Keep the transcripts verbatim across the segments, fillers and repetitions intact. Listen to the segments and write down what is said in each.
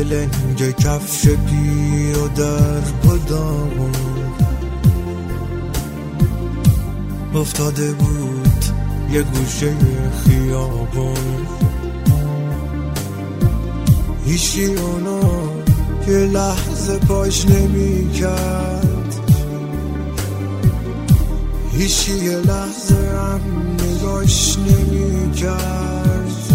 لنگ کفش پیر و در پدامون افتاده بود یه گوشه خیابون. هیچی اونو یه لحظه پاش نمی کرد، هیچی یه لحظه هم نگاش نمی کرد.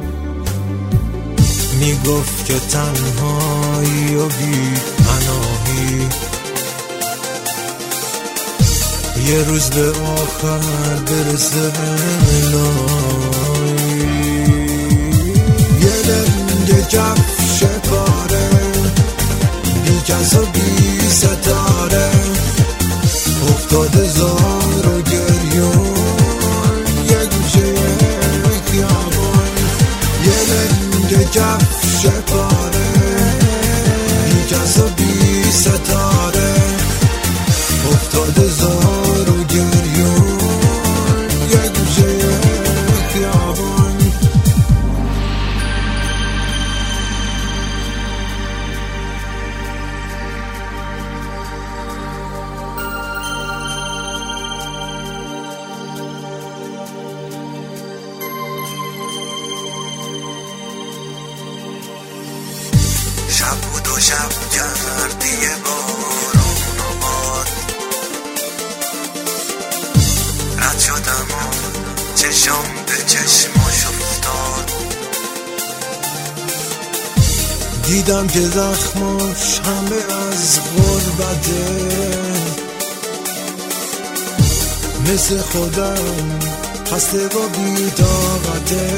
می گفت که تنهایی و بی پناهی یه روز به آخر برسه الهی. یه لنگ کفش پاره بی کس و بی ستاره افتاده زار و گریون یه گوشه خیابون. یه لنگ کفش پاره بی کس و بی ستاره افتاده زار و گریون یه گوشه خیابون. شب بود و شب گردی بارون و باد رد شدم و چشم به چشماش افتاد. دیدم که زخماش همه از غربته، مثل خودم خسته و بی‌طاقته.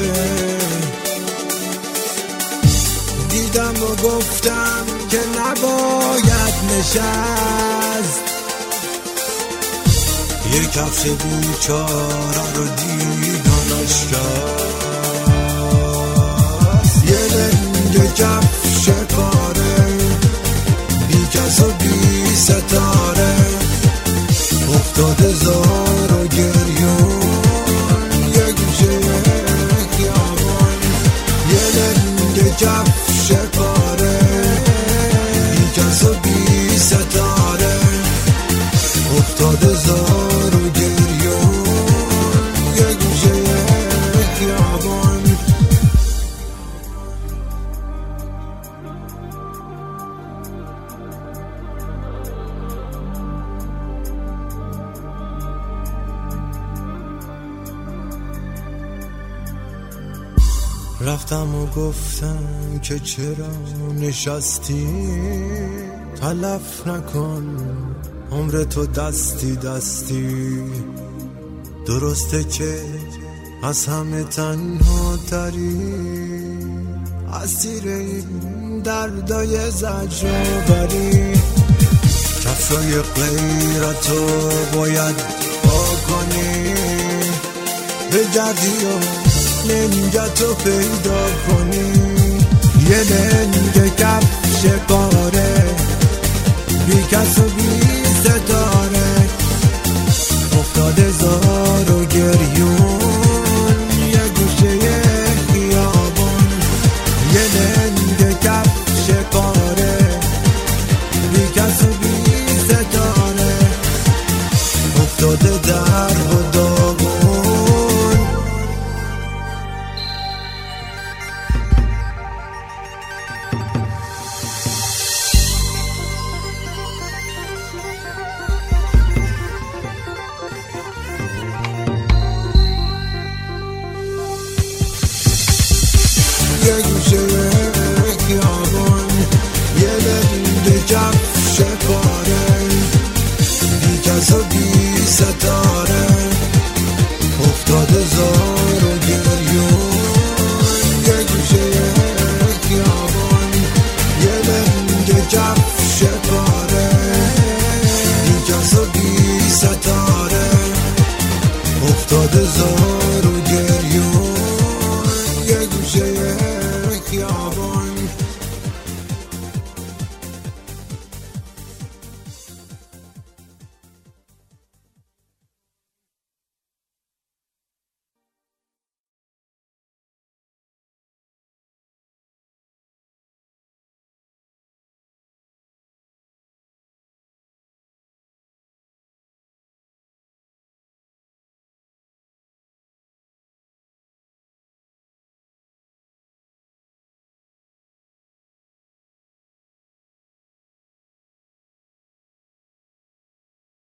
دیدم و گفتم که نباید نشست، یه کفش بیچاره رو دیدمش کرد. یه لنگ کفش پاره بی کس و بی ستاره افتاده زار و گریون یه گوشه خیابون. یه لنگ کفش پاره بی کس و بی ستاره افتاده زار و گریون یه گوشه خیابون. رفتم و گفتم که چرا نشستی، تلف نکن عمر تو دستی دستی. درسته که از همه تنها تری، اسیر این دردای زجر بری. کفشای غیرتو باید با کنی، بگردی و لنگتو پیدا کنی. یه لنگ کفش پاره بی کس و بی ستاره افتاده زار و گریون یه گوشه خیابون. یه لنگ کفش پاره بی کس و بی ستاره افتاده در و داغون. یه گوشه